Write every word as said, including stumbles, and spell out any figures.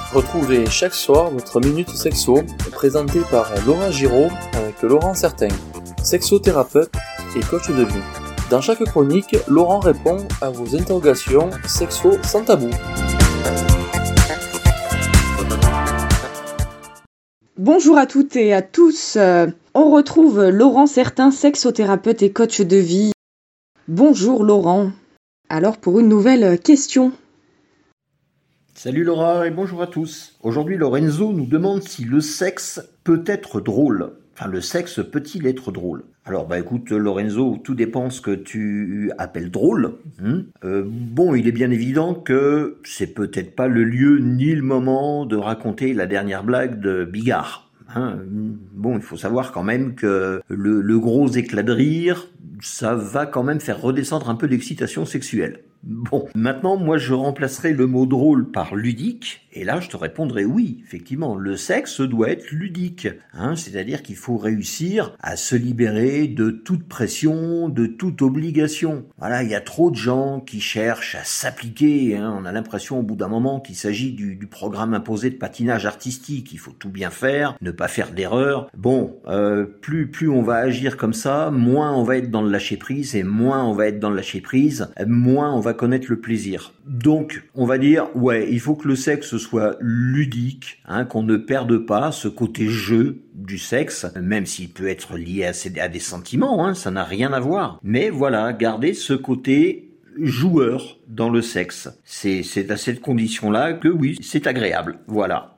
Retrouvez chaque soir votre Minute Sexo, présentée par Laura Giraud avec Laurent Certain, sexothérapeute et coach de vie. Dans chaque chronique, Laurent répond à vos interrogations sexo sans tabou. Bonjour à toutes et à tous, on retrouve Laurent Certain, sexothérapeute et coach de vie. Bonjour Laurent, alors pour une nouvelle question. Salut Laura et bonjour à tous. Aujourd'hui Lorenzo nous demande si le sexe peut être drôle. Enfin, le sexe peut-il être drôle? Alors bah écoute Lorenzo, tout dépend ce que tu appelles drôle. Hein euh, bon, il est bien évident que c'est peut-être pas le lieu ni le moment de raconter la dernière blague de Bigard. Hein, bon, il faut savoir quand même que le, le gros éclat de rire, ça va quand même faire redescendre un peu l'excitation sexuelle. Bon, maintenant, moi, je remplacerai le mot drôle par ludique, et là, je te répondrai oui, effectivement, le sexe doit être ludique, hein, c'est-à-dire qu'il faut réussir à se libérer de toute pression, de toute obligation. Voilà, il y a trop de gens qui cherchent à s'appliquer, hein, on a l'impression au bout d'un moment qu'il s'agit du, du programme imposé de patinage artistique, il faut tout bien faire, ne pas faire d'erreur. Bon, euh, plus, plus on va agir comme ça, moins on va être dans le lâcher-prise, et moins on va être dans le lâcher-prise, moins on va connaître le plaisir. Donc, on va dire, ouais, il faut que le sexe soit ludique, hein, qu'on ne perde pas ce côté jeu du sexe, même s'il peut être lié à, ces, à des sentiments, hein, ça n'a rien à voir. Mais voilà, garder ce côté joueur dans le sexe. C'est, c'est à cette condition-là que oui, c'est agréable. Voilà.